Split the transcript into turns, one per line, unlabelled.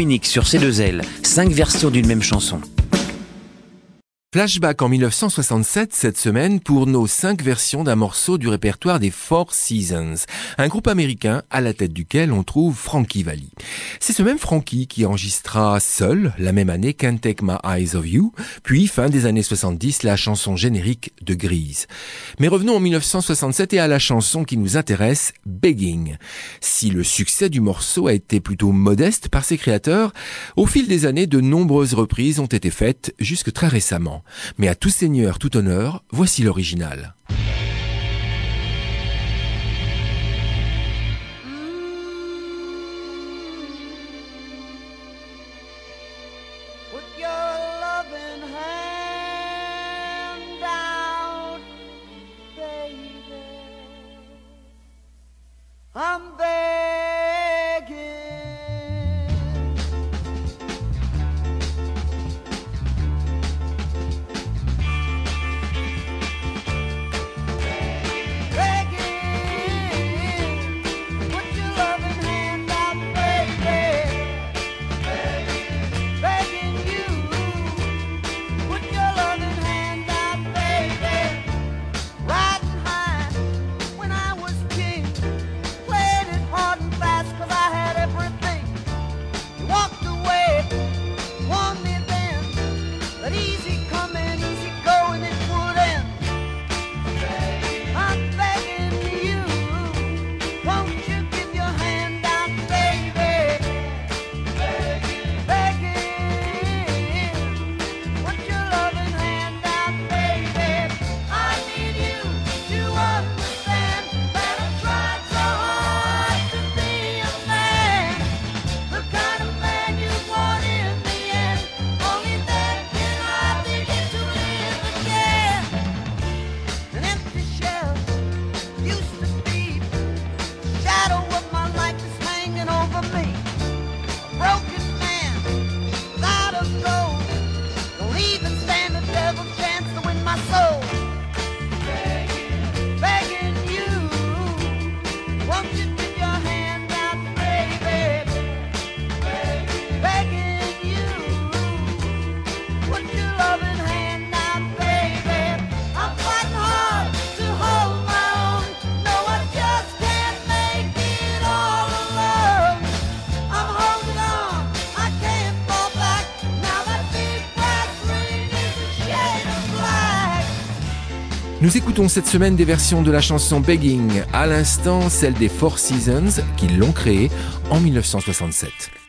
unique sur C2L, 5 versions d'une même chanson.
Flashback en 1967 cette semaine pour nos 5 versions d'un morceau du répertoire des Four Seasons, un groupe américain à la tête duquel on trouve Frankie Valli. C'est ce même Frankie qui enregistra seul la même année Can't Take My Eyes Off You, puis fin des années 70 la chanson générique de Grease. Mais revenons en 1967 et à la chanson qui nous intéresse, Begging. Si le succès du morceau a été plutôt modeste par ses créateurs, au fil des années de nombreuses reprises ont été faites jusque très récemment. Mais à tout seigneur, tout honneur, voici l'original. Nous écoutons cette semaine des versions de la chanson Begging, à l'instant celle des Four Seasons qui l'ont créée en 1967.